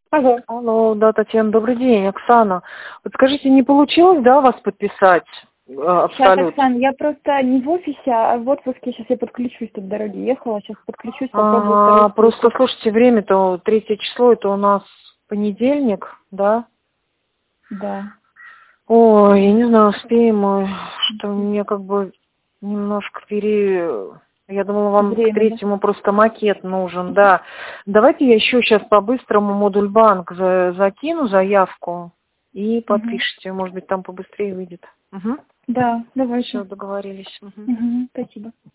Алло. Алло, да, Татьяна, добрый день, Оксана. Вот скажите, не получилось, да, вас подписать? Сейчас, Абсолют. Оксан, я просто не в офисе, а в отпуске. Сейчас я подключусь, тут в дороге ехала. Сейчас подключусь, попробую второй Просто, список. слушайте, время-то 3 число, это у нас понедельник, да? Да. Ой, я не знаю, успеем мы, что мне как бы немножко Я думала, вам к Время, да? 3-му просто макет нужен, да. Давайте я еще сейчас по-быстрому модуль банк закину заявку и Угу. подпишите. Может быть, там побыстрее выйдет. Угу. Да, Все, давайте. договорились. Угу. Угу. Спасибо.